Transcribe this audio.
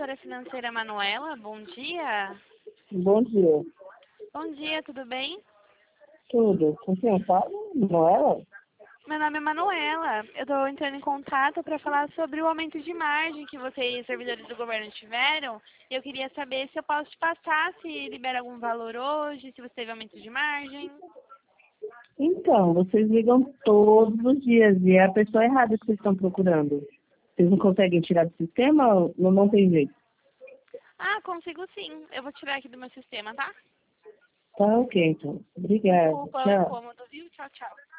consultora financeira Manuela. Bom dia. Bom dia. Bom dia, tudo bem? Tudo. Com quem eu falo? Noela? Meu nome é Manuela. Eu estou entrando em contato para falar sobre o aumento de margem que vocês, servidores do governo, tiveram. Eu queria saber se eu posso te passar, se libera algum valor hoje, se você teve aumento de margem. Então, vocês ligam todos os dias e é a pessoa errada que vocês estão procurando. Vocês não conseguem tirar do sistema ou não tem jeito? Ah, consigo sim. Eu vou tirar aqui do meu sistema, tá? Tá ok, então. Obrigada. Desculpa o Tchau. incômodo, viu? Tchau, tchau.